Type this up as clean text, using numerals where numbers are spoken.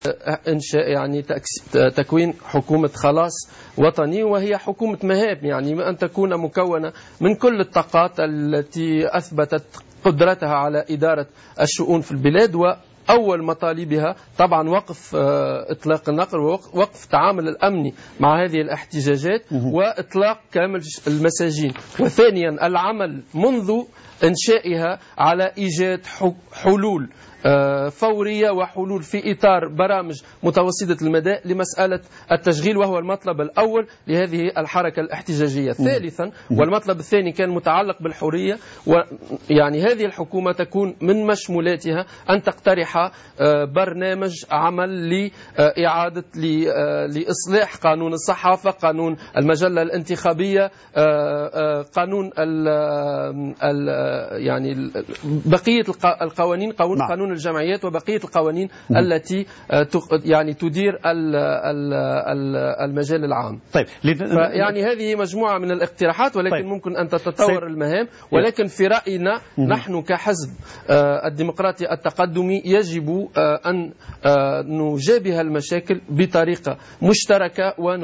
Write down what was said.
إنشاء يعني تكوين حكومة خلاص وطني، وهي حكومة مهام، يعني أن تكون مكونة من كل الطاقات التي أثبتت قدرتها على إدارة الشؤون في البلاد. وأول مطالبها طبعا وقف إطلاق النقل ووقف التعامل الأمني مع هذه الاحتجاجات وإطلاق كامل المساجين. وثانيا العمل منذ إنشائها على إيجاد حلول فورية وحلول في إطار برامج متوسطة المدى لمسألة التشغيل، وهو المطلب الأول لهذه الحركة الاحتجاجية. ثالثا والمطلب الثاني كان متعلق بالحرية، ويعني هذه الحكومة تكون من مشمولاتها أن تقترح برنامج عمل لإعادة لإصلاح قانون الصحافة، قانون المجلة الانتخابية، قانون يعني بقية القوانين، قانون الجمعيات وبقية القوانين التي يعني تدير المجال العام. طيب يعني هذه مجموعة من الاقتراحات، ولكن ممكن أن تتطور المهام. ولكن في رأينا نحن كحزب الديمقراطي التقدمي يجب أن نجابه المشاكل بطريقة مشتركة